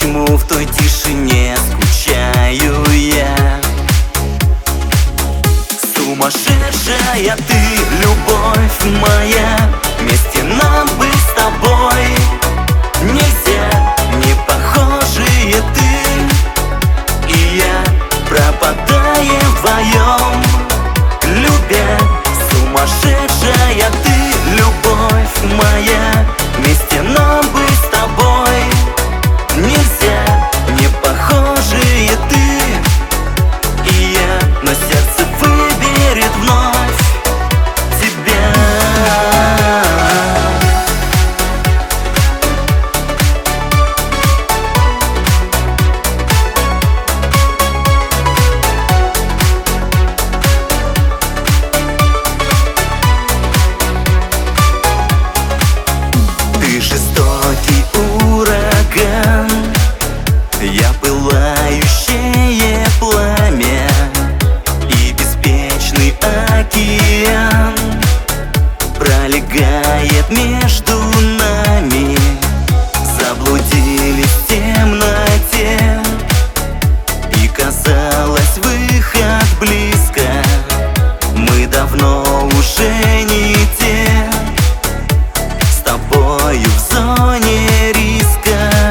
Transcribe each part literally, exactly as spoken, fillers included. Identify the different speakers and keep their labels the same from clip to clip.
Speaker 1: Почему в той тишине скучаю я? Сумасшедшая ты, любовь моя, вместе нам бы с тобой нельзя. Не похожие ты и я, пропадаем вдвоем, любя. Сумасшедшая ты, любовь моя, вместе нам бы с тобой нельзя. Не похожие ты и я, но сердце выберет вновь тебя. Ты жестокий ураган, я пылающее пламя и беспечный океан пролегает между нами. Заблудились в темноте, и казалось, выход близко. Мы давно уже не те, с тобою в зоне риска.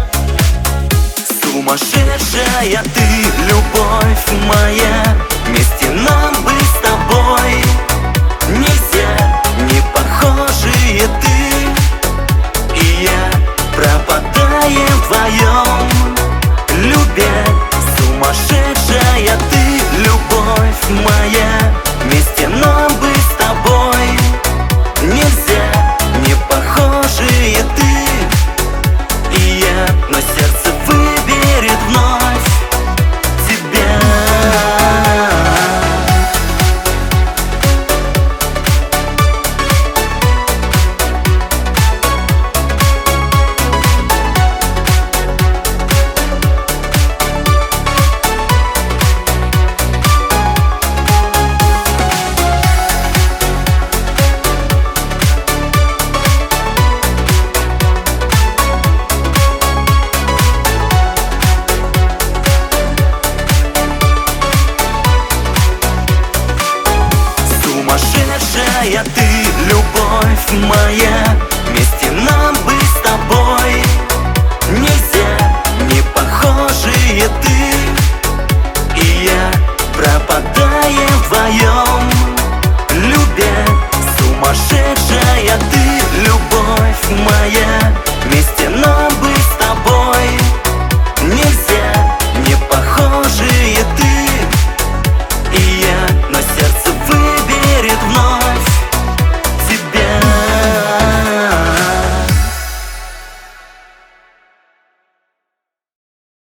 Speaker 1: Сумасшедшая ты, любовь моя, вместе нам бы с тобой нельзя. Не похожие ты и я, пропадаем вдвоем, любя. Сумасшедшая ты, любовь моя, вместе нам бы с тобой нельзя. Не похожие ты и я, но сердце выберет вновь тебя. Сумасшедшая ты, любовь моя, вместе нам бы с тобой нельзя. Не похожие ты и я, пропадаем вдвоем, любя. Сумасшедшая